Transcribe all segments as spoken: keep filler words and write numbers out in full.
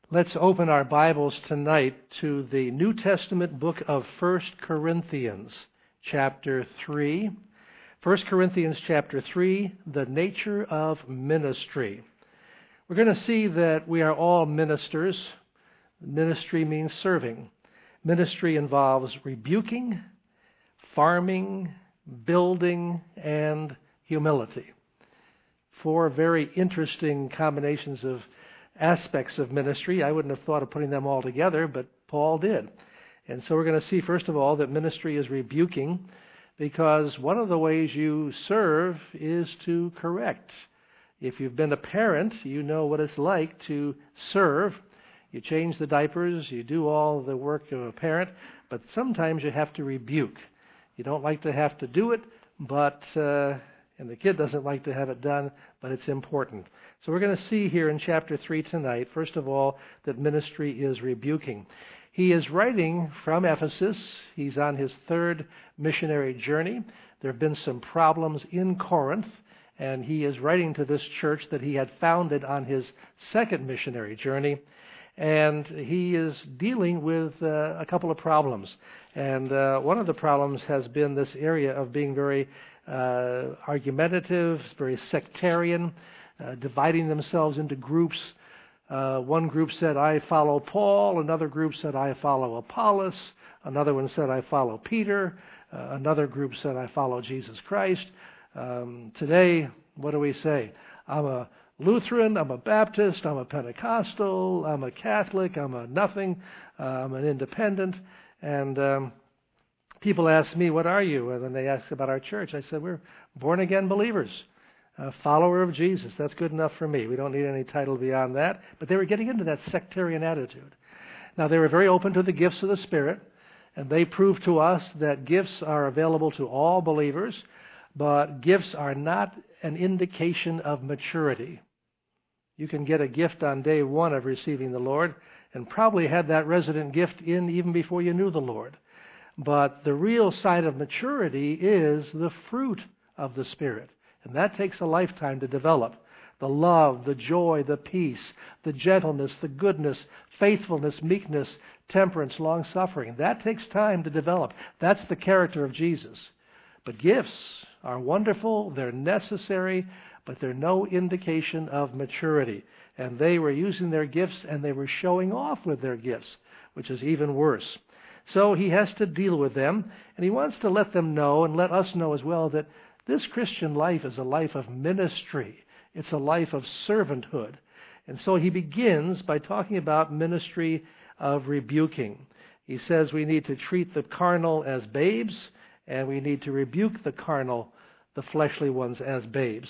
Let's open our Bibles tonight to the New Testament book of First Corinthians, chapter three. First Corinthians chapter three, the nature of ministry. We're going to see that we are all ministers. Ministry means serving. Ministry involves rebuking, farming, building, and humility. Four very interesting combinations of aspects of ministry. I wouldn't have thought of putting them all together, but Paul did. And so we're going to see, first of all, that ministry is rebuking, because one of the ways you serve is to correct. If you've been a parent, you know what it's like to serve. You change the diapers, you do all the work of a parent, but sometimes you have to rebuke. You don't like to have to do it, but uh, and the kid doesn't like to have it done, but it's important. So we're going to see here in chapter three tonight, first of all, that ministry is rebuking. He is writing from Ephesus. He's on his third missionary journey. There have been some problems in Corinth, and he is writing to this church that he had founded on his second missionary journey. And he is dealing with uh, a couple of problems. And uh, one of the problems has been this area of being very uh, argumentative, very sectarian, uh, dividing themselves into groups. Uh, one group said, I follow Paul. Another group said, I follow Apollos. Another one said, I follow Peter. Uh, another group said, I follow Jesus Christ. Um, today, what do we say? I'm a Lutheran, I'm a Baptist, I'm a Pentecostal, I'm a Catholic, I'm a nothing, uh, I'm an independent. And um, people ask me, what are you? And then they ask about our church. I said, we're born-again believers, a follower of Jesus. That's good enough for me. We don't need any title beyond that. But they were getting into that sectarian attitude. Now, they were very open to the gifts of the Spirit, and they proved to us that gifts are available to all believers, but gifts are not an indication of maturity. You can get a gift on day one of receiving the Lord and probably had that resident gift in even before you knew the Lord. But the real sign of maturity is the fruit of the Spirit. And that takes a lifetime to develop. The love, the joy, the peace, the gentleness, the goodness, faithfulness, meekness, temperance, long-suffering. That takes time to develop. That's the character of Jesus. But gifts are wonderful, they're necessary, but they're no indication of maturity. And they were using their gifts and they were showing off with their gifts, which is even worse. So he has to deal with them, and he wants to let them know and let us know as well that this Christian life is a life of ministry. It's a life of servanthood. And so he begins by talking about ministry of rebuking. He says we need to treat the carnal as babes, and we need to rebuke the carnal, the fleshly ones, as babes.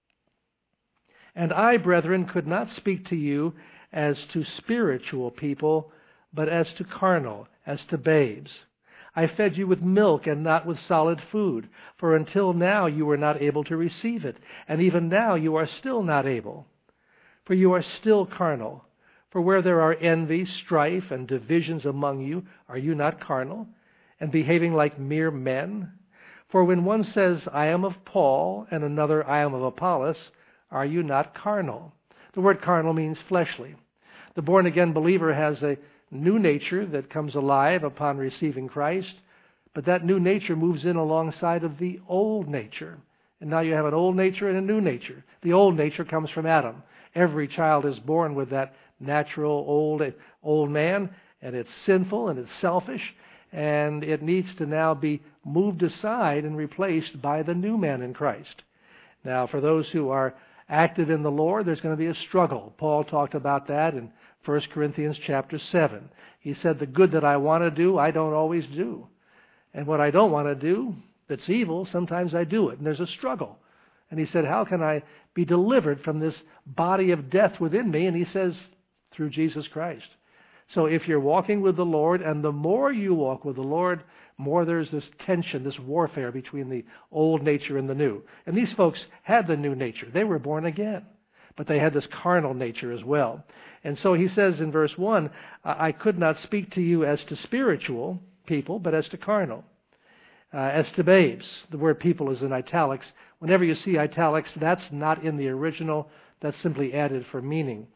And I, brethren, could not speak to you as to spiritual people, but as to carnal, as to babes. I fed you with milk and not with solid food, for until now you were not able to receive it, and even now you are still not able. For you are still carnal. For where there are envy, strife, and divisions among you, are you not carnal, and behaving like mere men? For when one says, I am of Paul, and another, I am of Apollos, are you not carnal? The word carnal means fleshly. The born-again believer has a new nature that comes alive upon receiving Christ, but that new nature moves in alongside of the old nature. And now you have an old nature and a new nature. The old nature comes from Adam. Every child is born with that natural old, old man, and it's sinful and it's selfish, and it needs to now be moved aside and replaced by the new man in Christ. Now, for those who are active in the Lord, there's going to be a struggle. Paul talked about that in First Corinthians chapter seven. He said, the good that I want to do, I don't always do. And what I don't want to do, that's evil, sometimes I do it. And there's a struggle. And he said, how can I be delivered from this body of death within me? And he says, through Jesus Christ. So if you're walking with the Lord, and the more you walk with the Lord, more there's this tension, this warfare between the old nature and the new. And these folks had the new nature. They were born again. But they had this carnal nature as well. And so he says in verse one, I could not speak to you as to spiritual people, but as to carnal. Uh, as to babes, the word people is in italics. Whenever you see italics, that's not in the original. That's simply added for meaning.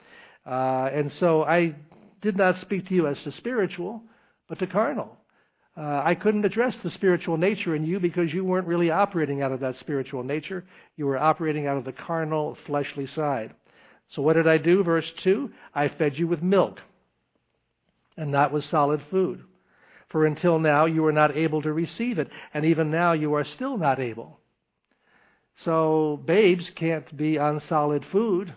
Uh, and so I did not speak to you as to spiritual, but to carnal. Uh, I couldn't address the spiritual nature in you because you weren't really operating out of that spiritual nature. You were operating out of the carnal, fleshly side. So what did I do? Verse two, I fed you with milk and not with solid food. For until now you were not able to receive it, and even now you are still not able. So babes can't be on solid food.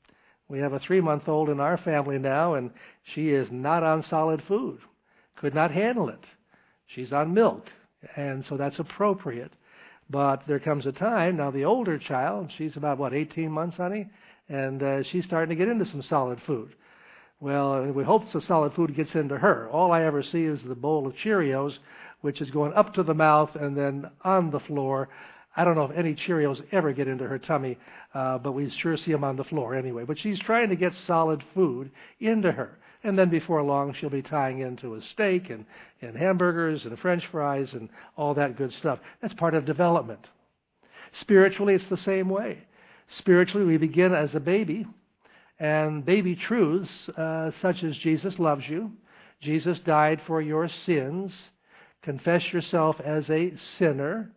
We have a three-month-old in our family now, and she is not on solid food. Could not handle it. She's on milk, and so that's appropriate. But there comes a time, now the older child, she's about, what, eighteen months, honey? And uh, she's starting to get into some solid food. Well, we hope the solid food gets into her. All I ever see is the bowl of Cheerios, which is going up to the mouth and then on the floor. I don't know if any Cheerios ever get into her tummy, uh, but we sure see them on the floor anyway. But she's trying to get solid food into her. And then before long, she'll be tying into a steak and, and hamburgers and French fries and all that good stuff. That's part of development. Spiritually, it's the same way. Spiritually, we begin as a baby, and baby truths uh, such as Jesus loves you, Jesus died for your sins, confess yourself as a sinner,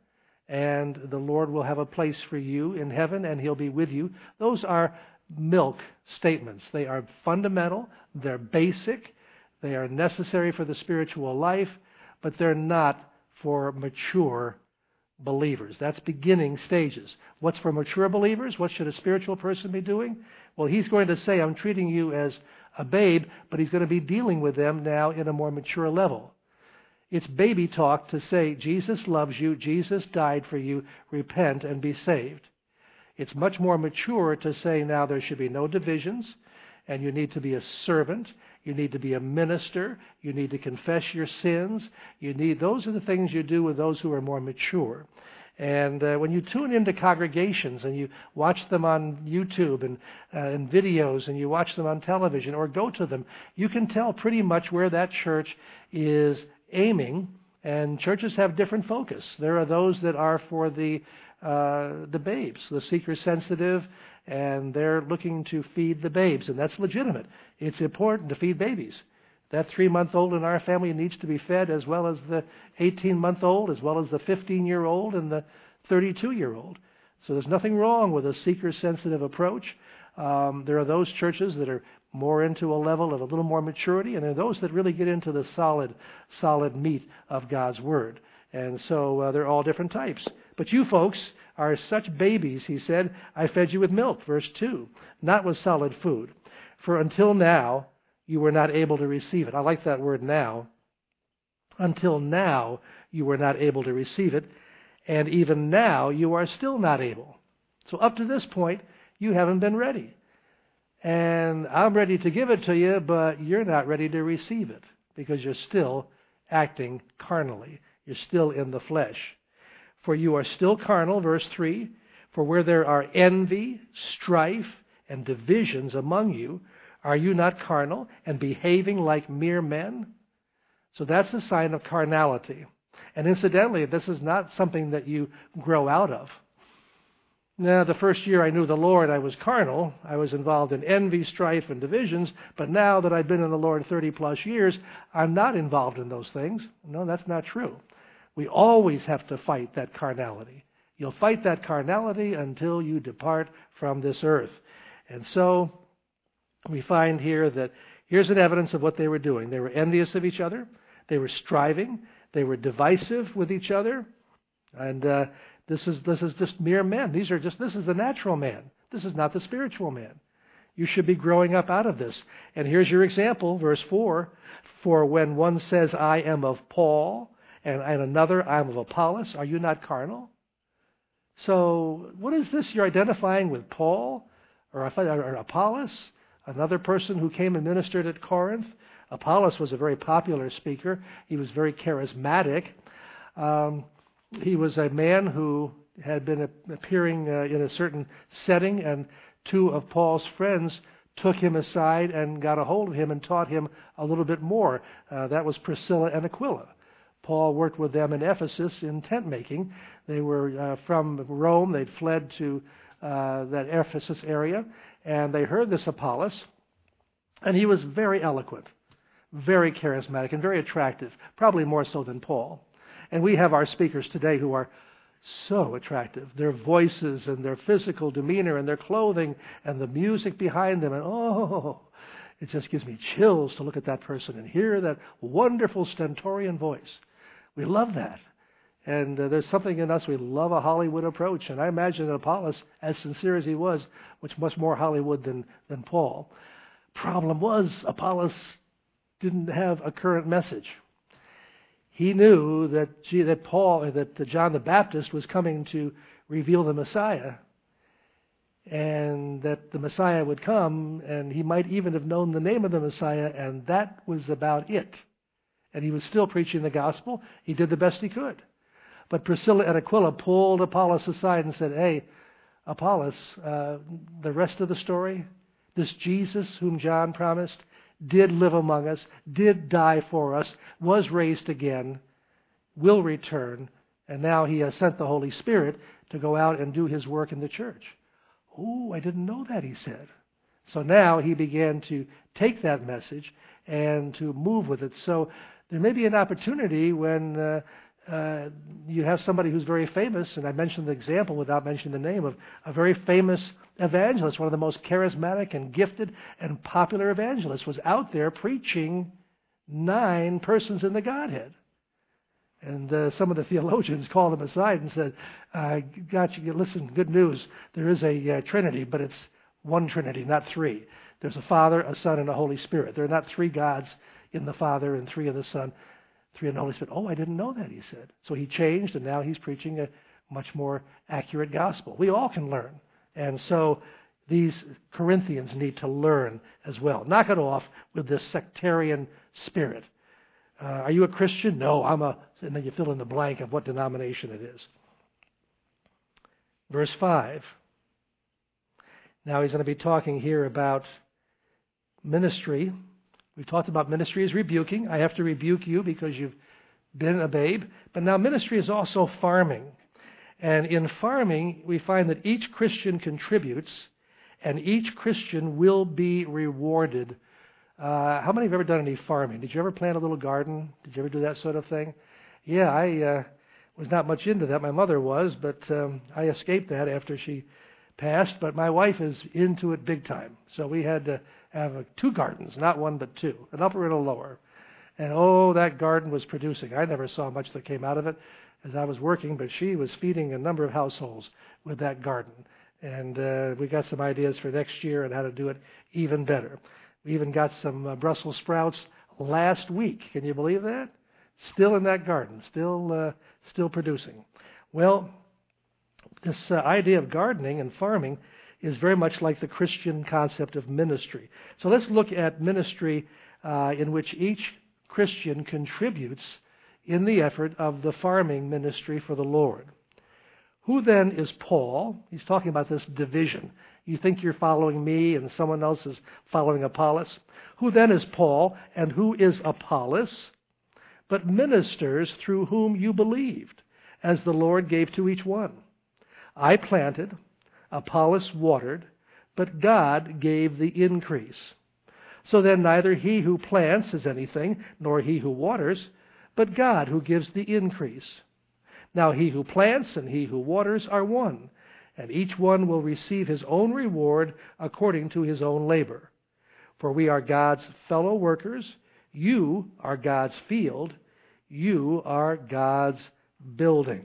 and the Lord will have a place for you in heaven, and He'll be with you. Those are milk statements. They are fundamental, they're basic, they are necessary for the spiritual life, but they're not for mature believers. That's beginning stages. What's for mature believers? What should a spiritual person be doing? Well, he's going to say, I'm treating you as a babe, but he's going to be dealing with them now in a more mature level. It's baby talk to say, Jesus loves you, Jesus died for you, repent and be saved. It's much more mature to say now there should be no divisions, and you need to be a servant, you need to be a minister, you need to confess your sins. You need those are the things you do with those who are more mature. And uh, when you tune into congregations and you watch them on YouTube and, uh, and videos and you watch them on television or go to them, you can tell pretty much where that church is aiming. And churches have different focus. There are those that are for the uh, the babes, the seeker-sensitive, and they're looking to feed the babes, and that's legitimate. It's important to feed babies. That three-month-old in our family needs to be fed, as well as the eighteen-month-old, as well as the fifteen-year-old and the thirty-two-year-old. So there's nothing wrong with a seeker-sensitive approach. Um, there are those churches that are more into a level of a little more maturity, and there are those that really get into the solid, solid meat of God's Word. And so uh, they're all different types. But you folks are such babies, he said, I fed you with milk, verse two, not with solid food. For until now, you were not able to receive it. I like that word now. Until now, you were not able to receive it. And even now, you are still not able. So up to this point, you haven't been ready. And I'm ready to give it to you, but you're not ready to receive it because you're still acting carnally. You're still in the flesh. For you are still carnal, verse three, for where there are envy, strife, and divisions among you, are you not carnal and behaving like mere men? So that's a sign of carnality. And incidentally, this is not something that you grow out of. Now, the first year I knew the Lord, I was carnal. I was involved in envy, strife, and divisions. But now that I've been in the Lord thirty plus years, I'm not involved in those things. No, that's not true. We always have to fight that carnality. You'll fight that carnality until you depart from this earth. And so we find here that here's an evidence of what they were doing. They were envious of each other. They were striving. They were divisive with each other. And uh, this is this is just mere men. These are just this is the natural man. This is not the spiritual man. You should be growing up out of this. And here's your example, verse four. For when one says, I am of Paul, and, and another, I am of Apollos, are you not carnal? So what is this? You're identifying with Paul or, or Apollos, another person who came and ministered at Corinth. Apollos was a very popular speaker. He was very charismatic. Um, he was a man who had been appearing uh, in a certain setting, and two of Paul's friends took him aside and got a hold of him and taught him a little bit more. Uh, that was Priscilla and Aquila. Paul worked with them in Ephesus in tent making. They were uh, from Rome. They'd fled to uh, that Ephesus area, and they heard this Apollos, And he was very eloquent, very charismatic, and very attractive, probably more so than Paul. And we have our speakers today who are so attractive. Their voices and their physical demeanor and their clothing and the music behind them. And oh, it just gives me chills to look at that person and hear that wonderful stentorian voice. We love that. And uh, there's something in us, we love a Hollywood approach. And I imagine that Apollos, as sincere as he was, was much more Hollywood than, than Paul. Problem was, Apollos didn't have a current message. He knew that, gee, that Paul, that John the Baptist was coming to reveal the Messiah, and that the Messiah would come, and he might even have known the name of the Messiah, and that was about it. And he was still preaching the gospel. He did the best he could. But Priscilla and Aquila pulled Apollos aside and said, hey, Apollos, uh, the rest of the story, this Jesus whom John promised, did live among us, did die for us, was raised again, will return, and now he has sent the Holy Spirit to go out and do his work in the church. Oh, I didn't know that, he said. So now he began to take that message and to move with it. So there may be an opportunity when uh, uh, you have somebody who's very famous, and I mentioned the example without mentioning the name of a very famous evangelist, one of the most charismatic and gifted and popular evangelists, was out there preaching nine persons in the Godhead. And uh, some of the theologians called him aside and said, uh, got you, listen, good news. There is a uh, Trinity, but it's one Trinity, not three. There's a Father, a Son, and a Holy Spirit. There are not three gods in the Father and three in the Son, three in the Holy Spirit. Oh, I didn't know that, he said. So he changed, and now he's preaching a much more accurate gospel. We all can learn. And so these Corinthians need to learn as well. Knock it off with this sectarian spirit. Uh, are you a Christian? No, I'm a... And then you fill in the blank of what denomination it is. Verse five. Now he's going to be talking here about ministry. We've talked about ministry as rebuking. I have to rebuke you because you've been a babe. But now ministry is also farming. And in farming, we find that each Christian contributes, and each Christian will be rewarded. Uh, how many have ever done any farming? Did you ever plant a little garden? Did you ever do that sort of thing? Yeah, I uh, was not much into that. My mother was, but um, I escaped that after she passed. But my wife is into it big time. So we had to have uh, two gardens, not one but two, an upper and a lower. And oh, that garden was producing. I never saw much that came out of it as I was working, but she was feeding a number of households with that garden. And uh, we got some ideas for next year on how to do it even better. We even got some uh, Brussels sprouts last week. Can you believe that? Still in that garden, still uh, still producing. Well, this uh, idea of gardening and farming is very much like the Christian concept of ministry. So let's look at ministry uh, in which each Christian contributes in the effort of the farming ministry for the Lord. Who then is Paul? He's talking about this division. You think you're following me and someone else is following Apollos. Who then is Paul and who is Apollos? But ministers through whom you believed, as the Lord gave to each one. I planted, Apollos watered, but God gave the increase. So then neither he who plants is anything, nor he who waters, but God who gives the increase. Now he who plants and he who waters are one, and each one will receive his own reward according to his own labor. For we are God's fellow workers. You are God's field. You are God's building.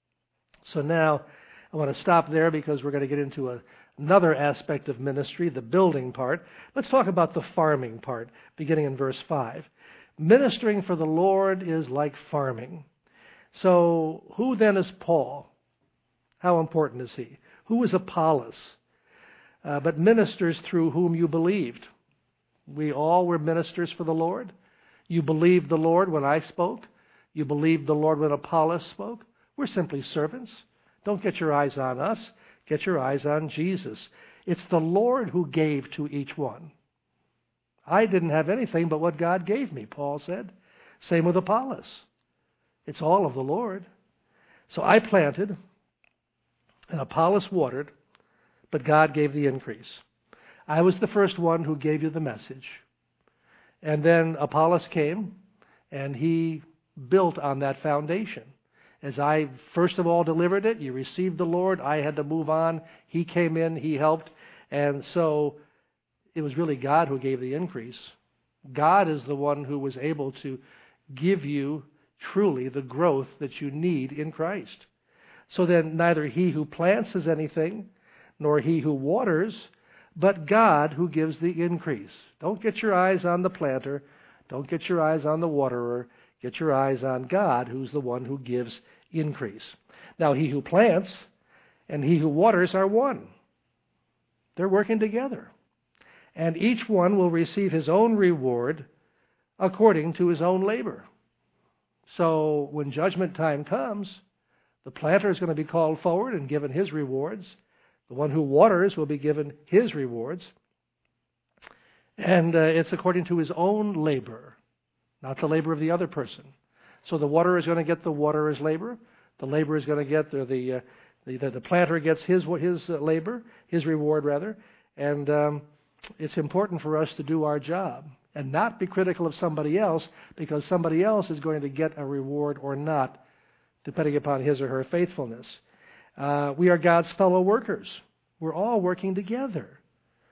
So now I want to stop there because we're going to get into a, another aspect of ministry, the building part. Let's talk about the farming part, beginning in verse five. Ministering for the Lord is like farming. So who then is Paul? How important is he? Who is Apollos? Uh, but ministers through whom you believed. We all were ministers for the Lord. You believed the Lord when I spoke. You believed the Lord when Apollos spoke. We're simply servants. Don't get your eyes on us. Get your eyes on Jesus. It's the Lord who gave to each one. I didn't have anything but what God gave me, Paul said. Same with Apollos. It's all of the Lord. So I planted, and Apollos watered, but God gave the increase. I was the first one who gave you the message. And then Apollos came, and he built on that foundation. As I first of all delivered it, you received the Lord. I had to move on. He came in. He helped. And so it was really God who gave the increase. God is the one who was able to give you truly the growth that you need in Christ. So then neither he who plants is anything, nor he who waters, but God who gives the increase. Don't get your eyes on the planter. Don't get your eyes on the waterer. Get your eyes on God, who's the one who gives increase. Now, he who plants and he who waters are one. They're working together. And each one will receive his own reward according to his own labor. So when judgment time comes, the planter is going to be called forward and given his rewards. The one who waters will be given his rewards. And uh, it's according to his own labor, not the labor of the other person. So the waterer is going to get the waterer's labor. The laborer is going to get the the, uh, the the planter gets his his labor, his reward rather. And um, it's important for us to do our job and not be critical of somebody else, because somebody else is going to get a reward or not, depending upon his or her faithfulness. Uh, we are God's fellow workers. We're all working together.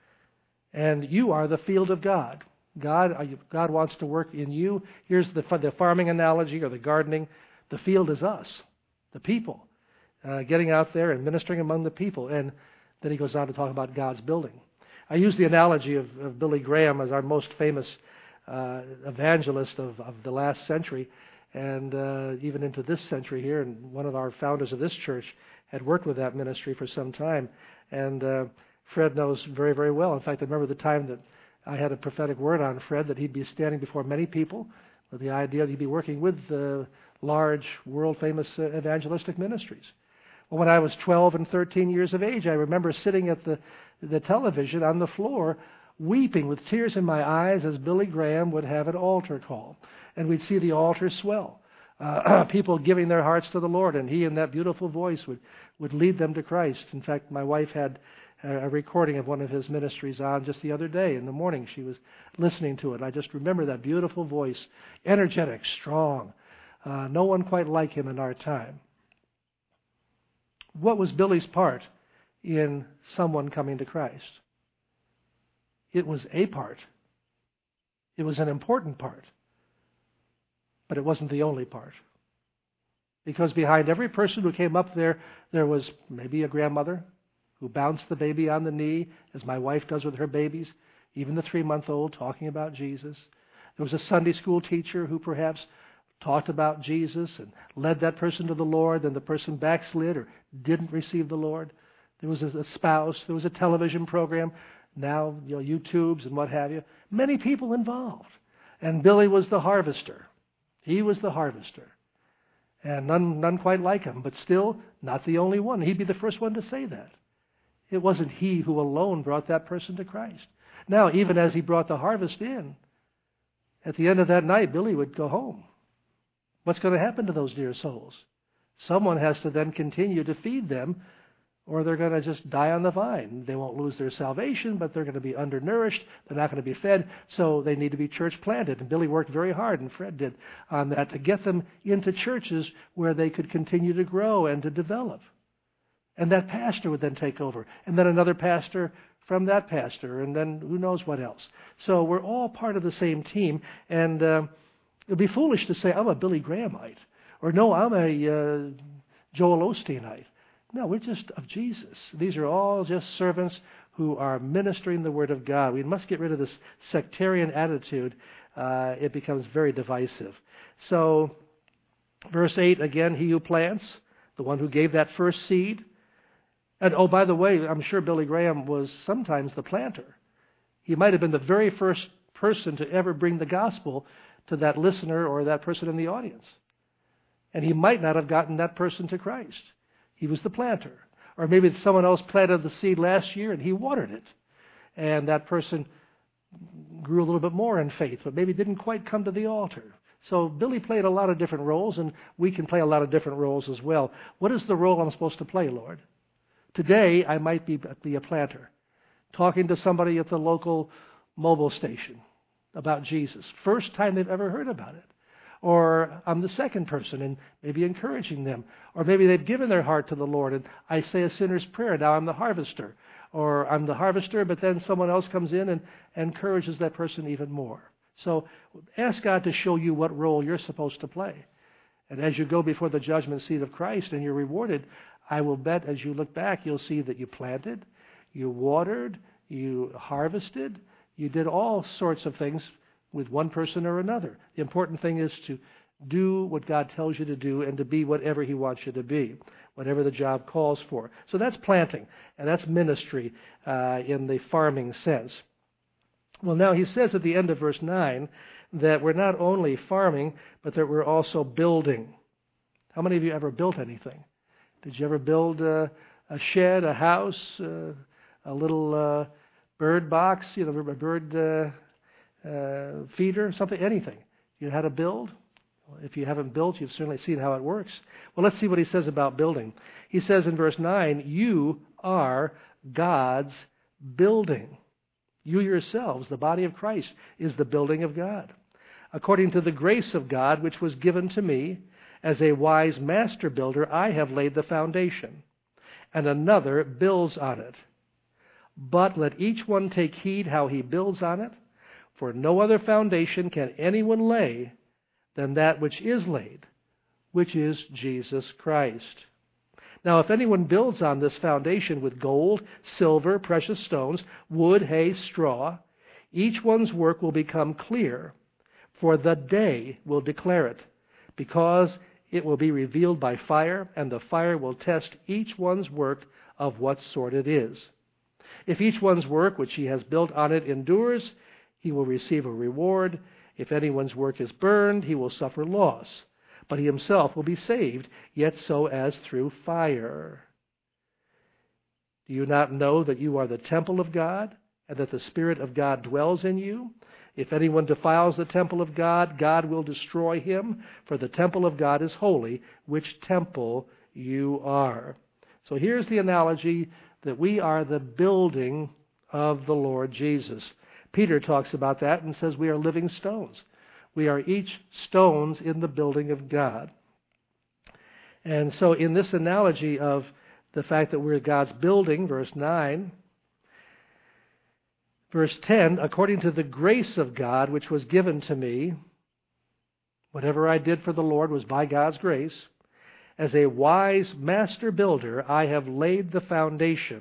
And you are the field of God. God, God wants to work in you. Here's the, the farming analogy or the gardening. The field is us, the people, uh, getting out there and ministering among the people. And then he goes on to talk about God's building. I use the analogy of, of Billy Graham as our most famous uh, evangelist of, of the last century, and uh, even into this century here. And one of our founders of this church had worked with that ministry for some time. And uh, Fred knows very, very well. In fact, I remember the time that I had a prophetic word on Fred that he'd be standing before many people with the idea that he'd be working with uh, large, world-famous uh, evangelistic ministries. Well, when I was twelve and thirteen years of age, I remember sitting at the, the television on the floor, weeping with tears in my eyes as Billy Graham would have an altar call. And we'd see the altar swell. Uh, people giving their hearts to the Lord, and he in that beautiful voice would, would lead them to Christ. In fact, my wife had a recording of one of his ministries on just the other day. In the morning, she was listening to it. I just remember that beautiful voice, energetic, strong. Uh, no one quite like him in our time. What was Billy's part in someone coming to Christ? It was a part. It was an important part. But it wasn't the only part. Because behind every person who came up there, there was maybe a grandmother who bounced the baby on the knee, as my wife does with her babies, even the three-month-old, talking about Jesus. There was a Sunday school teacher who perhaps talked about Jesus and led that person to the Lord, then the person backslid or didn't receive the Lord. There was a spouse. There was a television program. Now, you know, YouTubes and what have you. Many people involved. And Billy was the harvester. He was the harvester. And none, none quite like him, but still not the only one. He'd be the first one to say that. It wasn't he who alone brought that person to Christ. Now, even as he brought the harvest in, at the end of that night, Billy would go home. What's going to happen to those dear souls? Someone has to then continue to feed them, or they're going to just die on the vine. They won't lose their salvation, but they're going to be undernourished. They're not going to be fed, so they need to be church planted. And Billy worked very hard, and Fred did, on that to get them into churches where they could continue to grow and to develop. And that pastor would then take over, and then another pastor from that pastor, and then who knows what else. So we're all part of the same team, and uh, it would be foolish to say, I'm a Billy Grahamite, or no, I'm a uh, Joel Osteenite. No, we're just of Jesus. These are all just servants who are ministering the Word of God. We must get rid of this sectarian attitude. Uh, it becomes very divisive. So, verse eight, again, he who plants, the one who gave that first seed. And, oh, by the way, I'm sure Billy Graham was sometimes the planter. He might have been the very first person to ever bring the gospel to that listener or that person in the audience. And he might not have gotten that person to Christ. He was the planter. Or maybe someone else planted the seed last year and he watered it. And that person grew a little bit more in faith, but maybe didn't quite come to the altar. So Billy played a lot of different roles, and we can play a lot of different roles as well. What is the role I'm supposed to play, Lord? Today, I might be, be a planter. talking to somebody at the local mobile station about Jesus. First time they've ever heard about it. Or I'm the second person and maybe encouraging them. Or maybe they've given their heart to the Lord and I say a sinner's prayer. Now I'm the harvester. Or I'm the harvester, but then someone else comes in and encourages that person even more. So ask God to show you what role you're supposed to play. And as you go before the judgment seat of Christ and you're rewarded, I will bet as you look back, you'll see that you planted, you watered, you harvested, you did all sorts of things with one person or another. The important thing is to do what God tells you to do and to be whatever He wants you to be, whatever the job calls for. So that's planting, and that's ministry uh, in the farming sense. Well, now he says at the end of verse nine that we're not only farming, but that we're also building. How many of you ever built anything? Did you ever build uh, a shed, a house, uh, a little uh, bird box, you know, a bird uh, uh, feeder, something, anything? You know how to build? Well, if you haven't built, you've certainly seen how it works. Well, let's see what he says about building. He says in verse nine, you are God's building. You yourselves, the body of Christ, is the building of God. According to the grace of God which was given to me, as a wise master builder, I have laid the foundation, and another builds on it. But let each one take heed how he builds on it, for no other foundation can anyone lay than that which is laid, which is Jesus Christ. Now, if anyone builds on this foundation with gold, silver, precious stones, wood, hay, straw, each one's work will become clear, for the day will declare it, because it will be revealed by fire, and the fire will test each one's work of what sort it is. If each one's work which he has built on it endures, he will receive a reward. If anyone's work is burned, he will suffer loss. But he himself will be saved, yet so as through fire. Do you not know that you are the temple of God, and that the Spirit of God dwells in you? If anyone defiles the temple of God, God will destroy him, for the temple of God is holy, which temple you are. So here's the analogy that we are the building of the Lord Jesus. Peter talks about that and says we are living stones. We are each stones in the building of God. And so in this analogy of the fact that we're God's building, verse nine, verse ten, according to the grace of God which was given to me, whatever I did for the Lord was by God's grace, as a wise master builder, I have laid the foundation.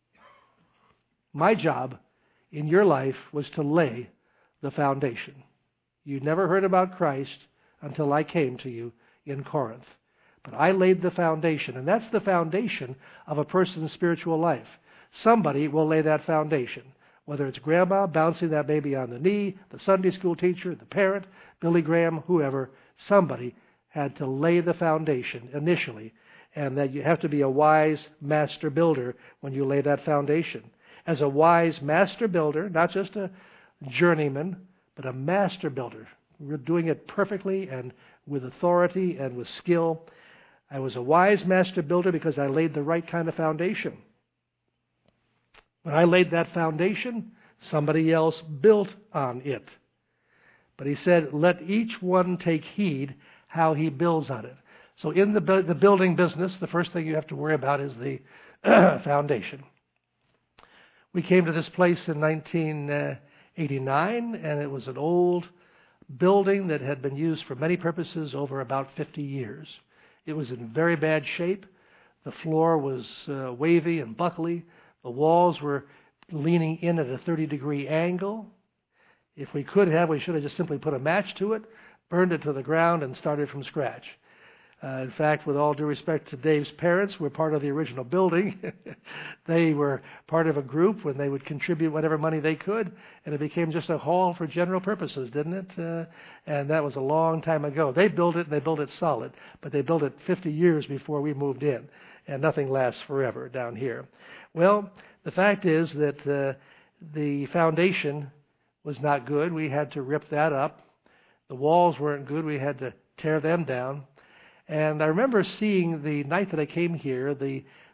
My job in your life was to lay the foundation. You never heard about Christ until I came to you in Corinth. But I laid the foundation, and that's the foundation of a person's spiritual life. Somebody will lay that foundation, whether it's grandma bouncing that baby on the knee, the Sunday school teacher, the parent, Billy Graham, whoever. Somebody had to lay the foundation initially, and that you have to be a wise master builder when you lay that foundation. As a wise master builder, not just a journeyman, but a master builder. We're doing it perfectly and with authority and with skill. I was a wise master builder because I laid the right kind of foundation. When I laid that foundation, somebody else built on it. But he said, let each one take heed how he builds on it. So in the, the building business, the first thing you have to worry about is the foundation. We came to this place in nineteen eighty-nine, and it was an old building that had been used for many purposes over about fifty years. It was in very bad shape. The floor was uh, wavy and buckly. The walls were leaning in at a thirty-degree angle. If we could have, we should have just simply put a match to it, burned it to the ground, and started from scratch. Uh, in fact, with all due respect to Dave's parents, we're part of the original building. They were part of a group when they would contribute whatever money they could, and it became just a hall for general purposes, didn't it? Uh, and that was a long time ago. They built it, and they built it solid, but they built it fifty years before we moved in, and nothing lasts forever down here. Well, the fact is that uh, the foundation was not good. We had to rip that up. The walls weren't good. We had to tear them down. And I remember seeing the night that I came here, the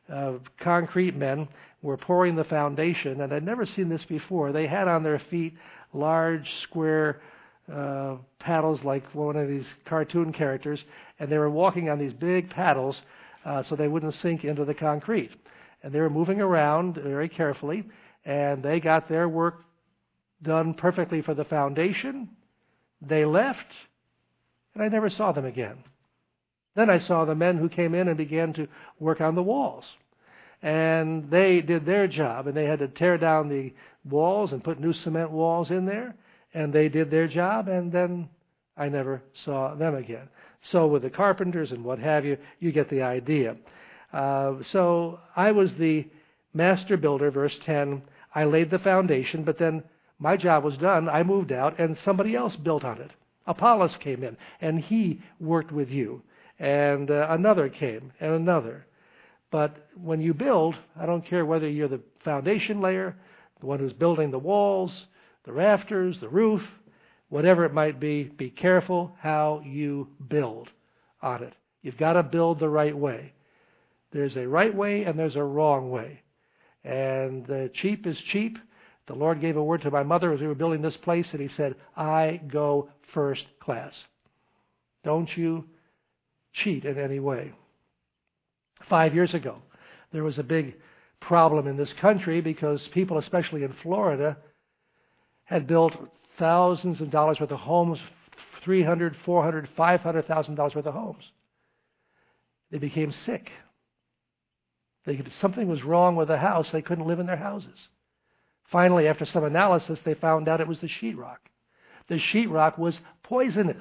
uh, concrete men were pouring the foundation, and I'd never seen this before. They had on their feet large square uh, paddles like one of these cartoon characters, and they were walking on these big paddles uh, so they wouldn't sink into the concrete. And they were moving around very carefully, and they got their work done perfectly for the foundation. They left, and I never saw them again. Then I saw the men who came in and began to work on the walls. And they did their job, and they had to tear down the walls and put new cement walls in there. And they did their job, and then I never saw them again. So with the carpenters and what have you, you get the idea. Uh, so I was the master builder, verse ten. I laid the foundation, but then my job was done. I moved out, and somebody else built on it. Apollos came in, and he worked with you. And uh, another came, and another. But when you build, I don't care whether you're the foundation layer, the one who's building the walls, the rafters, the roof, whatever it might be, be careful how you build on it. You've got to build the right way. There's a right way and there's a wrong way. And the cheap is cheap. The Lord gave a word to my mother as we were building this place, and He said, I go first class. Don't you cheat in any way. Five years ago, there was a big problem in this country because people, especially in Florida, had built thousands of dollars worth of homes, three hundred, four hundred, five hundred thousand dollars worth of homes. They became sick. They, something was wrong with the house. They couldn't live in their houses. Finally, after some analysis, they found out it was the sheetrock. The sheetrock was poisonous.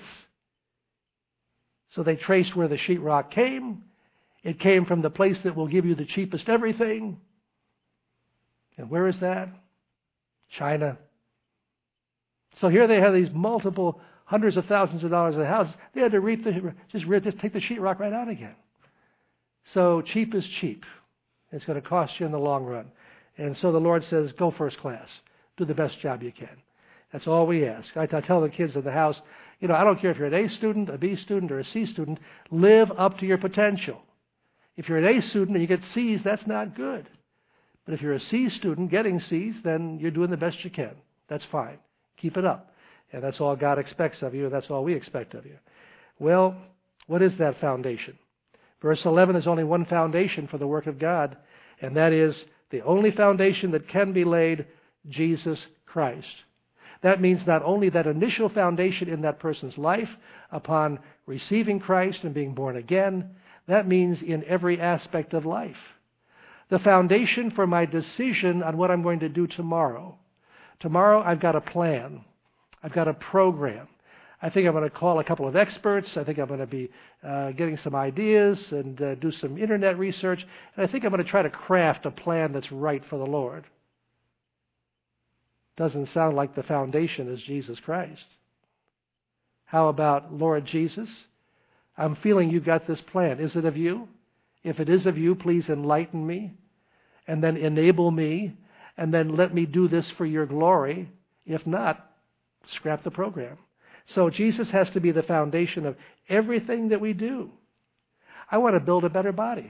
So they traced where the sheetrock came. It came from the place that will give you the cheapest everything. And where is that? China. So here they have these multiple hundreds of thousands of dollars of houses. They had to reap the, just, just take the sheetrock right out again. So cheap is cheap. It's going to cost you in the long run. And so the Lord says, go first class. Do the best job you can. That's all we ask. I, I tell the kids in the house, you know, I don't care if you're an A student, a B student, or a C student, live up to your potential. If you're an A student and you get C's, that's not good. But if you're a C student getting C's, then you're doing the best you can. That's fine. Keep it up. And that's all God expects of you, and that's all we expect of you. Well, what is that foundation? Verse eleven is only one foundation for the work of God, and that is the only foundation that can be laid, Jesus Christ. That means not only that initial foundation in that person's life upon receiving Christ and being born again, that means in every aspect of life. The foundation for my decision on what I'm going to do tomorrow. Tomorrow I've got a plan. I've got a program. I think I'm going to call a couple of experts. I think I'm going to be uh, getting some ideas and uh, do some internet research. And I think I'm going to try to craft a plan that's right for the Lord. Doesn't sound like the foundation is Jesus Christ. How about, Lord Jesus, I'm feeling you've got this plan. Is it of you? If it is of you, please enlighten me and then enable me and then let me do this for your glory. If not, scrap the program. So Jesus has to be the foundation of everything that we do. I want to build a better body.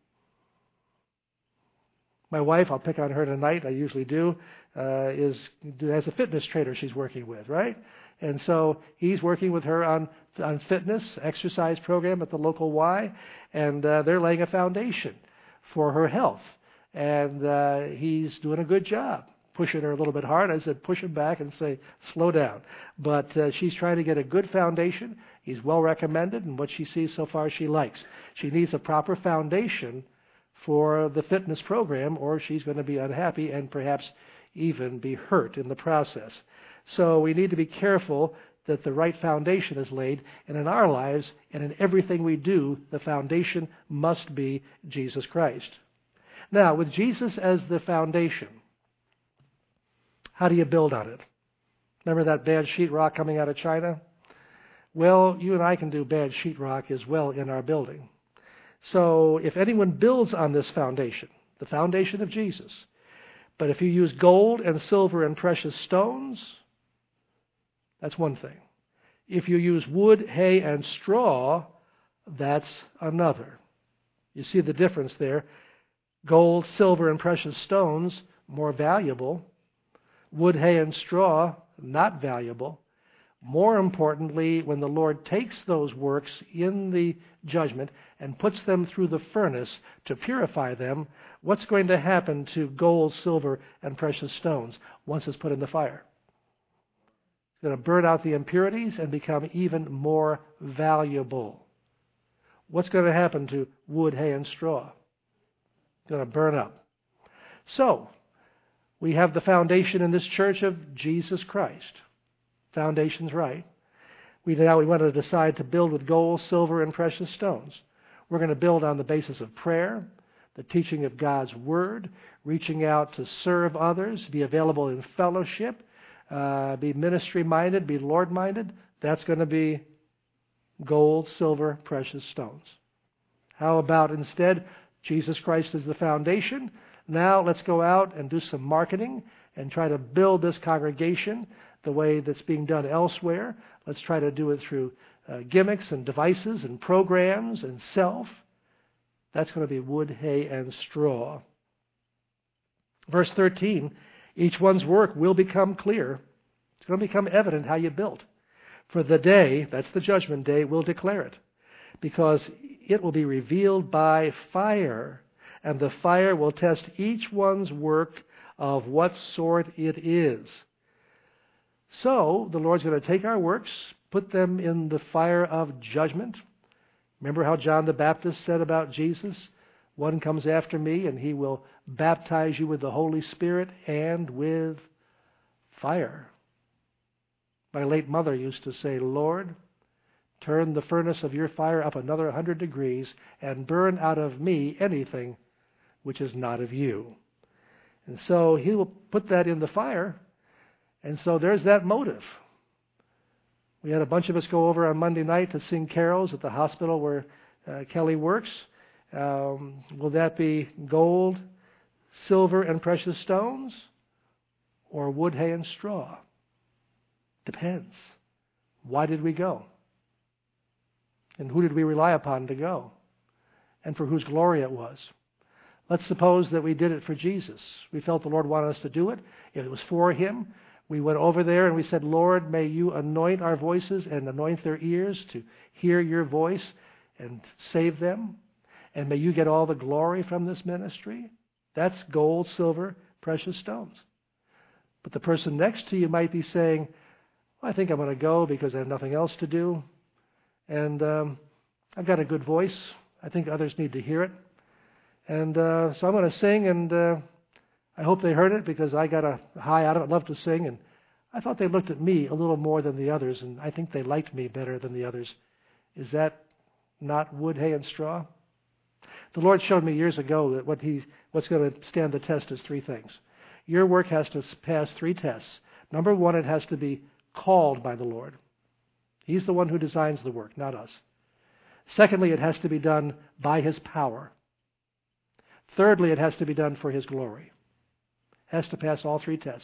My wife, I'll pick on her tonight, I usually do, uh, is has a fitness trainer she's working with, right? And so he's working with her on, on fitness, exercise program at the local Y, and uh, they're laying a foundation for her health. And uh, he's doing a good job. Pushing her a little bit hard. I said, push him back and say, slow down. But uh, she's trying to get a good foundation. He's well recommended, and what she sees so far she likes. She needs a proper foundation for the fitness program, or she's going to be unhappy and perhaps even be hurt in the process. So we need to be careful that the right foundation is laid, and in our lives and in everything we do, the foundation must be Jesus Christ. Now, with Jesus as the foundation, how do you build on it? Remember that bad sheetrock coming out of China? Well, you and I can do bad sheetrock as well in our building. So if anyone builds on this foundation, the foundation of Jesus, but if you use gold and silver and precious stones, that's one thing. If you use wood, hay, and straw, that's another. You see the difference there. Gold, silver, and precious stones, more valuable. Wood, hay, and straw, not valuable. More importantly, when the Lord takes those works in the judgment and puts them through the furnace to purify them, what's going to happen to gold, silver, and precious stones once it's put in the fire? It's going to burn out the impurities and become even more valuable. What's going to happen to wood, hay, and straw? It's going to burn up. So, we have the foundation in this church of Jesus Christ. Foundation's right. We now we want to decide to build with gold, silver, and precious stones. We're going to build on the basis of prayer, the teaching of God's Word, reaching out to serve others, be available in fellowship, uh, be ministry-minded, be Lord-minded. That's going to be gold, silver, precious stones. How about instead, Jesus Christ is the foundation? Now let's go out and do some marketing and try to build this congregation the way that's being done elsewhere. Let's try to do it through uh, gimmicks and devices and programs and self. That's going to be wood, hay, and straw. Verse thirteen, each one's work will become clear. It's going to become evident how you built. For the day, that's the judgment day, will declare it, because it will be revealed by fire, and the fire will test each one's work of what sort it is. So, the Lord's going to take our works, put them in the fire of judgment. Remember how John the Baptist said about Jesus? One comes after me, and he will baptize you with the Holy Spirit and with fire. My late mother used to say, Lord, turn the furnace of your fire up another hundred degrees and burn out of me anything which is not of you. And so he will put that in the fire. And so there's that motive. We had a bunch of us go over on Monday night to sing carols at the hospital where uh, Kelly works. Um, will that be gold, silver, and precious stones? Or wood, hay, and straw? Depends. Why did we go? And who did we rely upon to go? And for whose glory it was? Let's suppose that we did it for Jesus. We felt the Lord wanted us to do it. If it was for Him, we went over there and we said, Lord, may you anoint our voices and anoint their ears to hear your voice and save them. And may you get all the glory from this ministry. That's gold, silver, precious stones. But the person next to you might be saying, well, I think I'm going to go because I have nothing else to do. And um, I've got a good voice. I think others need to hear it. And uh, so I'm going to sing, and uh, I hope they heard it because I got a high out of it. I love to sing, and I thought they looked at me a little more than the others, and I think they liked me better than the others. Is that not wood, hay, and straw? The Lord showed me years ago that what he, what's going to stand the test is three things. Your work has to pass three tests. Number one, it has to be called by the Lord. He's the one who designs the work, not us. Secondly, it has to be done by His power. Thirdly, it has to be done for His glory. It has to pass all three tests.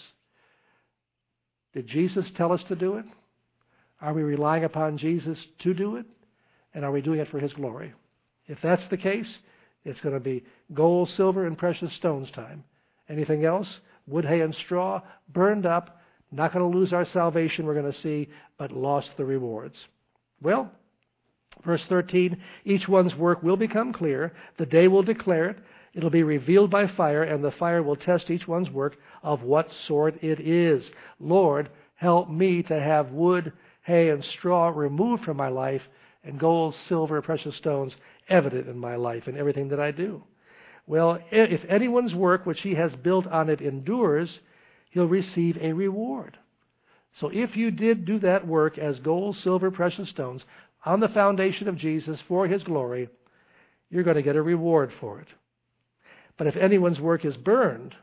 Did Jesus tell us to do it? Are we relying upon Jesus to do it? And are we doing it for His glory? If that's the case, it's going to be gold, silver, and precious stones time. Anything else? Wood, hay, and straw, burned up. Not going to lose our salvation, we're going to see, but lost the rewards. Well, verse thirteen, each one's work will become clear. The day will declare it. It'll be revealed by fire, and the fire will test each one's work of what sort it is. Lord, help me to have wood, hay, and straw removed from my life, and gold, silver, precious stones evident in my life and everything that I do. Well, if anyone's work which he has built on it endures, he'll receive a reward. So if you did do that work as gold, silver, precious stones on the foundation of Jesus for His glory, you're going to get a reward for it. But if anyone's work is burned,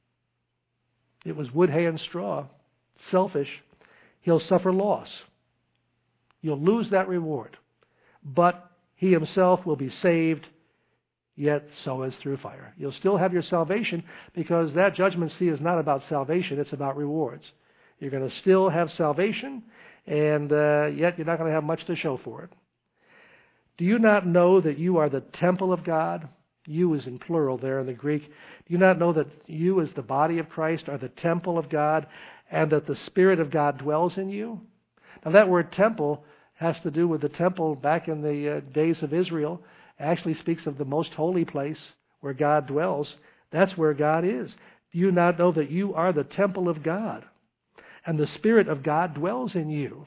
it was wood, hay, and straw, selfish, he'll suffer loss. You'll lose that reward. But he himself will be saved, yet so as through fire. You'll still have your salvation because that judgment seat is not about salvation, it's about rewards. You're going to still have salvation, and uh, yet you're not going to have much to show for it. Do you not know that you are the temple of God You is in plural there in the Greek. Do you not know that you as the body of Christ are the temple of God and that the Spirit of God dwells in you? Now that word temple has to do with the temple back in the uh, days of Israel. It actually speaks of the most holy place where God dwells. That's where God is. Do you not know that you are the temple of God and the Spirit of God dwells in you?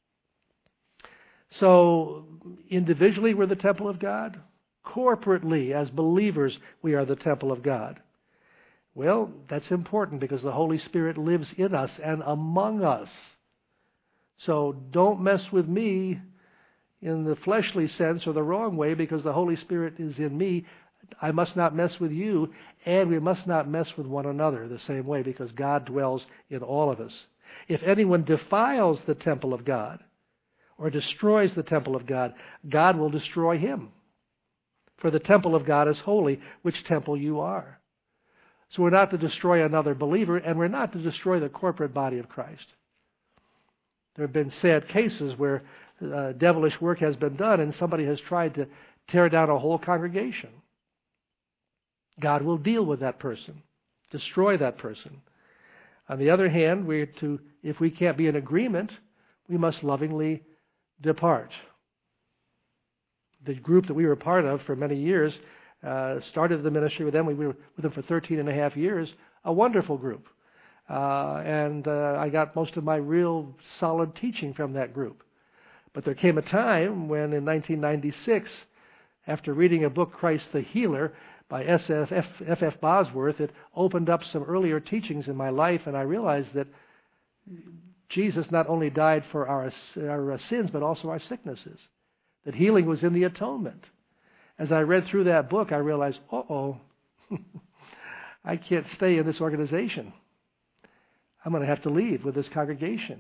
So individually we're the temple of God. Corporately, as believers, we are the temple of God. Well, that's important because the Holy Spirit lives in us and among us. So don't mess with me in the fleshly sense or the wrong way because the Holy Spirit is in me. I must not mess with you, and we must not mess with one another the same way because God dwells in all of us. If anyone defiles the temple of God or destroys the temple of God, God will destroy him. For the temple of God is holy, which temple you are. So we're not to destroy another believer, and we're not to destroy the corporate body of Christ. There have been sad cases where uh, devilish work has been done, and somebody has tried to tear down a whole congregation. God will deal with that person, destroy that person. On the other hand, we're to, if we can't be in agreement, we must lovingly depart. The group that we were part of for many years uh, started the ministry with them. We were with them for thirteen and a half years. A wonderful group. Uh, and uh, I got most of my real solid teaching from that group. But there came a time when in nineteen ninety-six, after reading a book, Christ the Healer, by S F F Bosworth, it opened up some earlier teachings in my life, and I realized that Jesus not only died for our, our sins, but also our sicknesses. That healing was in the atonement. As I read through that book, I realized, uh-oh, I can't stay in this organization. I'm going to have to leave with this congregation.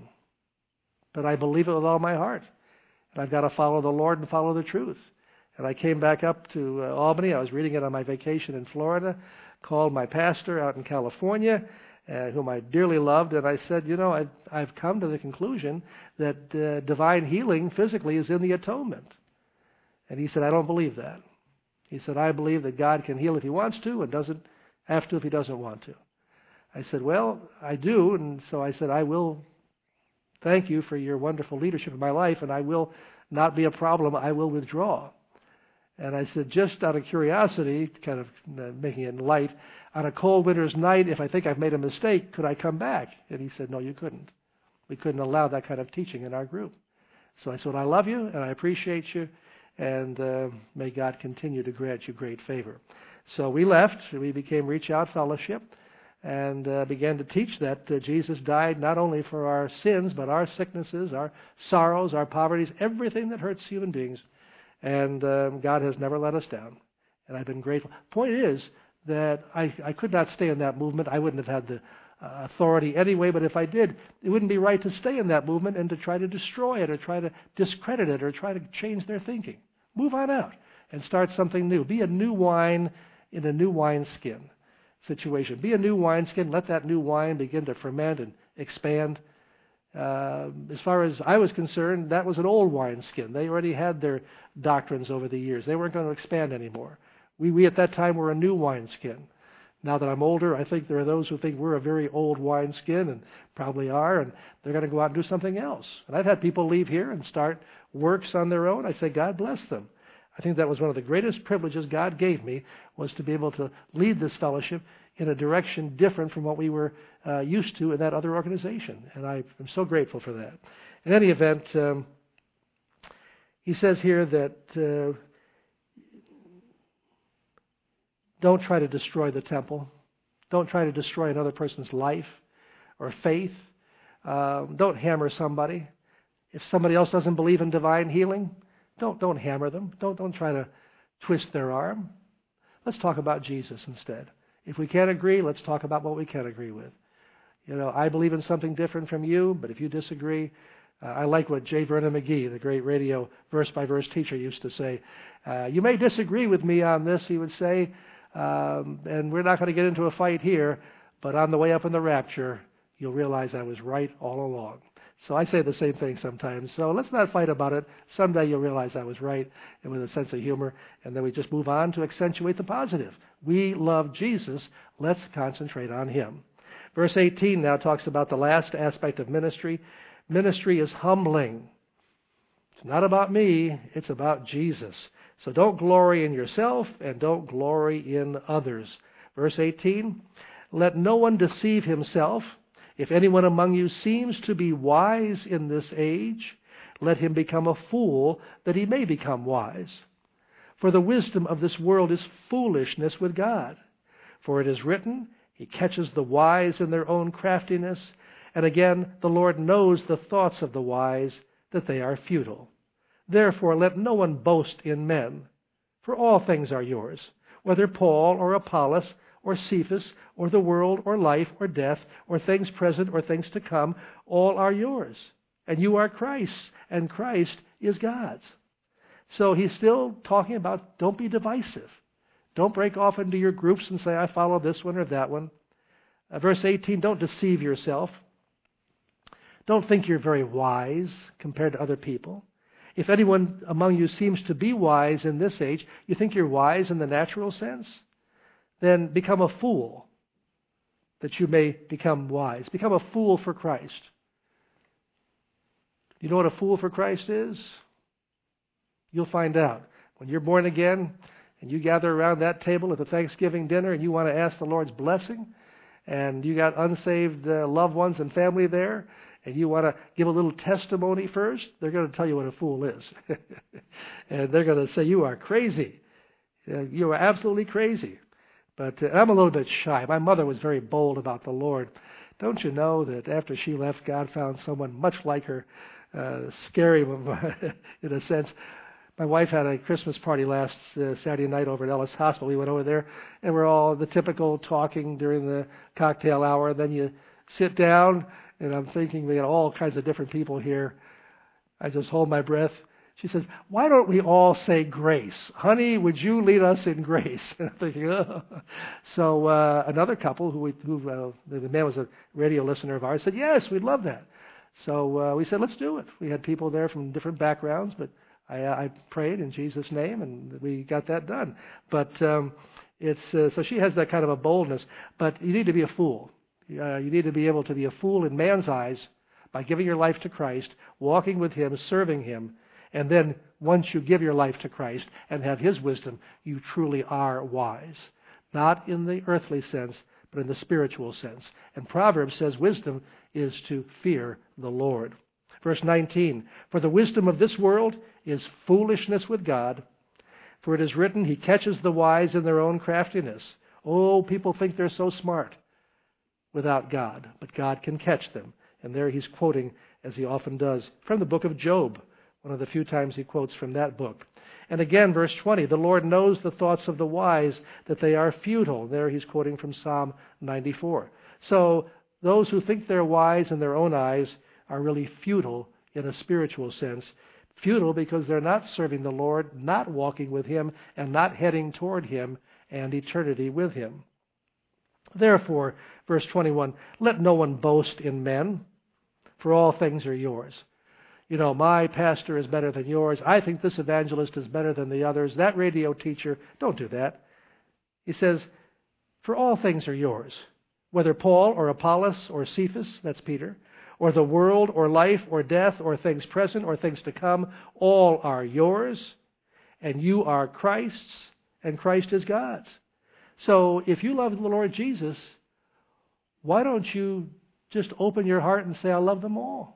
But I believe it with all my heart. And I've got to follow the Lord and follow the truth. And I came back up to uh, Albany. I was reading it on my vacation in Florida, called my pastor out in California, Uh, whom I dearly loved, and I said, you know, I've, I've come to the conclusion that uh, divine healing physically is in the atonement. And he said, I don't believe that. He said, I believe that God can heal if he wants to and doesn't have to if he doesn't want to. I said, well, I do, and so I said, I will thank you for your wonderful leadership in my life, and I will not be a problem. I will withdraw. And I said, just out of curiosity, kind of uh, making it light, on a cold winter's night, if I think I've made a mistake, could I come back? And he said, no, you couldn't. We couldn't allow that kind of teaching in our group. So I said, I love you, and I appreciate you, and uh, may God continue to grant you great favor. So we left. We became Reach Out Fellowship and uh, began to teach that uh, Jesus died not only for our sins, but our sicknesses, our sorrows, our poverties, everything that hurts human beings. And um, God has never let us down. And I've been grateful. Point is that I, I could not stay in that movement. I wouldn't have had the uh, authority anyway, but if I did, it wouldn't be right to stay in that movement and to try to destroy it or try to discredit it or try to change their thinking. Move on out and start something new. Be a new wine in a new wineskin situation. Be a new wineskin. Let that new wine begin to ferment and expand. Uh, as far as I was concerned, that was an old wineskin. They already had their doctrines over the years. They weren't going to expand anymore. We, we at that time were a new wineskin. Now that I'm older, I think there are those who think we're a very old wineskin, and probably are, and they're going to go out and do something else. And I've had people leave here and start works on their own. I say, God bless them. I think that was one of the greatest privileges God gave me, was to be able to lead this fellowship in a direction different from what we were uh, used to in that other organization. And I am so grateful for that. In any event, um, he says here that uh, don't try to destroy the temple. Don't try to destroy another person's life or faith. Uh, don't hammer somebody. If somebody else doesn't believe in divine healing, don't don't hammer them. Don't don't try to twist their arm. Let's talk about Jesus instead. If we can't agree, let's talk about what we can agree with. You know, I believe in something different from you, but if you disagree, uh, I like what J. Vernon McGee, the great radio verse-by-verse teacher, used to say. Uh, you may disagree with me on this, he would say, um, and we're not going to get into a fight here, but on the way up in the rapture, you'll realize I was right all along. So I say the same thing sometimes. So let's not fight about it. Someday you'll realize I was right, and with a sense of humor, and then we just move on to accentuate the positive. We love Jesus. Let's concentrate on him. Verse eighteen now talks about the last aspect of ministry. Ministry is humbling. It's not about me. It's about Jesus. So don't glory in yourself and don't glory in others. Verse eighteen, let no one deceive himself. If anyone among you seems to be wise in this age, let him become a fool that he may become wise. For the wisdom of this world is foolishness with God. For it is written, he catches the wise in their own craftiness. And again, the Lord knows the thoughts of the wise, that they are futile. Therefore, let no one boast in men, for all things are yours, whether Paul or Apollos or Cephas or the world or life or death or things present or things to come, all are yours. And you are Christ's, and Christ is God's. So he's still talking about don't be divisive. Don't break off into your groups and say, I follow this one or that one. Uh, verse eighteen, don't deceive yourself. Don't think you're very wise compared to other people. If anyone among you seems to be wise in this age, you think you're wise in the natural sense? Then become a fool that you may become wise. Become a fool for Christ. You know what a fool for Christ is? You'll find out. When you're born again and you gather around that table at the Thanksgiving dinner and you want to ask the Lord's blessing, and you got unsaved uh, loved ones and family there, and you want to give a little testimony first, they're going to tell you what a fool is. And they're going to say, you are crazy. Uh, you are absolutely crazy. But uh, I'm a little bit shy. My mother was very bold about the Lord. Don't you know that after she left, God found someone much like her, uh, scary in a sense. My wife had a Christmas party last uh, Saturday night over at Ellis Hospital. We went over there, and we're all the typical talking during the cocktail hour. Then you sit down, and I'm thinking we got all kinds of different people here. I just hold my breath. She says, why don't we all say grace? Honey, would you lead us in grace? And I'm thinking, oh. So uh, another couple, who, we, who uh, the man was a radio listener of ours, said, yes, we'd love that. So uh, we said, let's do it. We had people there from different backgrounds, but I, I prayed in Jesus' name, and we got that done. But um, it's uh, so she has that kind of a boldness. But you need to be a fool. Uh, you need to be able to be a fool in man's eyes by giving your life to Christ, walking with him, serving him. And then once you give your life to Christ and have his wisdom, you truly are wise. Not in the earthly sense, but in the spiritual sense. And Proverbs says wisdom is to fear the Lord. Verse nineteen, for the wisdom of this world is foolishness with God. For it is written, he catches the wise in their own craftiness. Oh, people think they're so smart without God, but God can catch them. And there he's quoting, as he often does, from the book of Job, one of the few times he quotes from that book. And again, verse twenty, the Lord knows the thoughts of the wise, that they are futile. There he's quoting from Psalm ninety-four. So those who think they're wise in their own eyes are really futile in a spiritual sense. Futile because they're not serving the Lord, not walking with him, and not heading toward him and eternity with him. Therefore, verse twenty-one, let no one boast in men, for all things are yours. You know, my pastor is better than yours. I think this evangelist is better than the others. That radio teacher, don't do that. He says, for all things are yours. Whether Paul or Apollos or Cephas, that's Peter, or the world or life or death or things present or things to come, all are yours, and you are Christ's, and Christ is God's. So if you love the Lord Jesus, why don't you just open your heart and say, I love them all?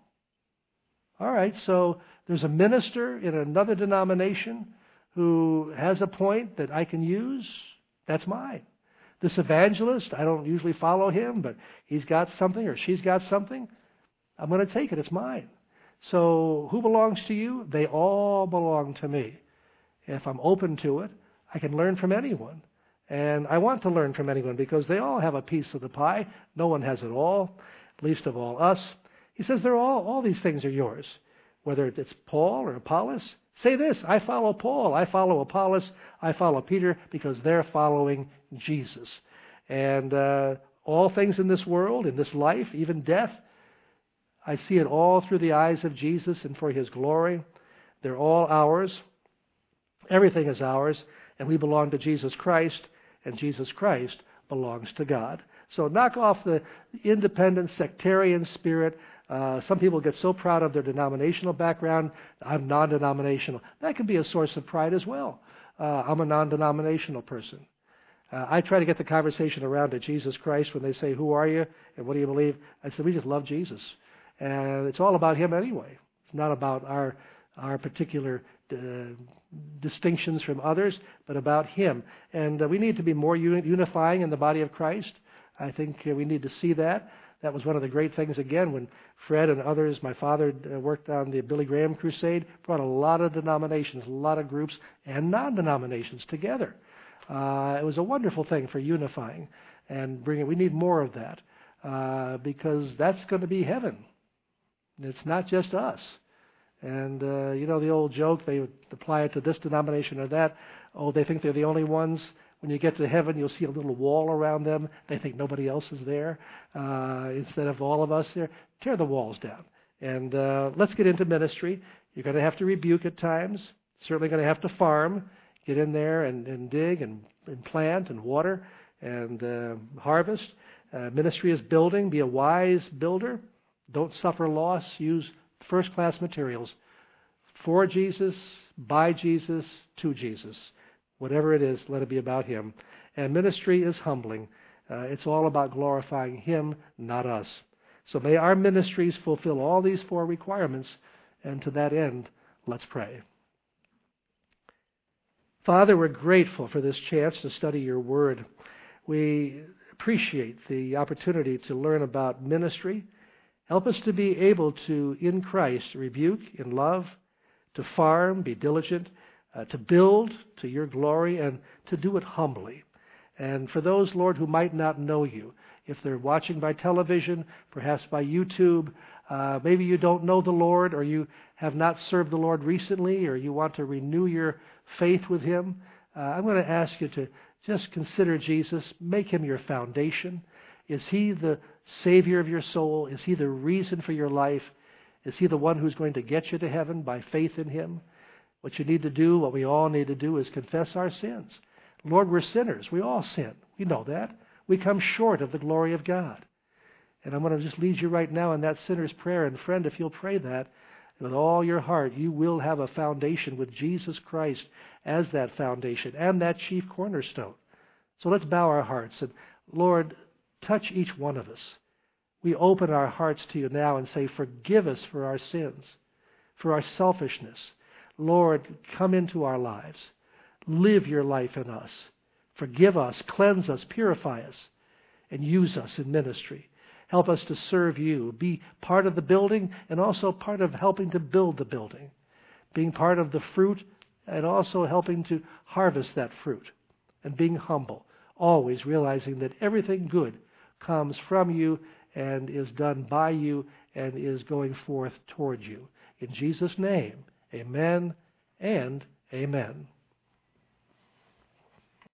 All right, so there's a minister in another denomination who has a point that I can use. That's mine. This evangelist, I don't usually follow him, but he's got something or she's got something. I'm going to take it. It's mine. So who belongs to you? They all belong to me. If I'm open to it, I can learn from anyone. And I want to learn from anyone because they all have a piece of the pie. No one has it all, least of all us. He says they're all, all these things are yours. Whether it's Paul or Apollos, say this, I follow Paul, I follow Apollos, I follow Peter, because they're following Jesus. And uh, all things in this world, in this life, even death, I see it all through the eyes of Jesus and for His glory. They're all ours. Everything is ours, and we belong to Jesus Christ, and Jesus Christ belongs to God. So knock off the independent sectarian spirit. Uh, some people get so proud of their denominational background. I'm non-denominational. That can be a source of pride as well. Uh, I'm a non-denominational person. Uh, I try to get the conversation around to Jesus Christ when they say, who are you and what do you believe? I said, we just love Jesus. And it's all about Him anyway. It's not about our our particular uh, distinctions from others, but about Him. And uh, we need to be more uni- unifying in the body of Christ. I think uh, we need to see that. That was one of the great things, again, when Fred and others, my father uh, worked on the Billy Graham crusade, brought a lot of denominations, a lot of groups, and non-denominations together. Uh, it was a wonderful thing for unifying and bringing. We need more of that uh, because that's going to be heaven. It's not just us. And, uh, you know, the old joke, they apply it to this denomination or that. Oh, they think they're the only ones. When you get to heaven, you'll see a little wall around them. They think nobody else is there. Uh, instead of all of us there, tear the walls down. And uh, let's get into ministry. You're going to have to rebuke at times. Certainly going to have to farm. Get in there and, and dig and, and plant and water and uh, harvest. Uh, ministry is building. Be a wise builder. Don't suffer loss. Use first-class materials for Jesus, by Jesus, to Jesus. Whatever it is, let it be about Him. And ministry is humbling. Uh, it's all about glorifying Him, not us. So may our ministries fulfill all these four requirements, and to that end, let's pray. Father, we're grateful for this chance to study Your Word. We appreciate the opportunity to learn about ministry. Help us to be able to, in Christ, rebuke in love, to farm, be diligent, uh, to build to Your glory, and to do it humbly. And for those, Lord, who might not know You, if they're watching by television, perhaps by YouTube, uh, maybe you don't know the Lord, or you have not served the Lord recently, or you want to renew your faith with Him, uh, I'm going to ask you to just consider Jesus. Make Him your foundation. Is He the Savior of your soul? Is He the reason for your life? Is He the one who's going to get you to heaven by faith in Him? What you need to do, what we all need to do, is confess our sins. Lord, we're sinners. We all sin. We know that. We come short of the glory of God. And I'm going to just lead you right now in that sinner's prayer. And friend, if you'll pray that with all your heart, you will have a foundation with Jesus Christ as that foundation and that chief cornerstone. So let's bow our hearts. And Lord, touch each one of us. We open our hearts to You now and say, forgive us for our sins, for our selfishness. Lord, come into our lives. Live Your life in us. Forgive us, cleanse us, purify us, and use us in ministry. Help us to serve You, be part of the building and also part of helping to build the building, being part of the fruit and also helping to harvest that fruit, and being humble, always realizing that everything good comes from You and is done by You and is going forth toward You. In Jesus' name, amen and amen.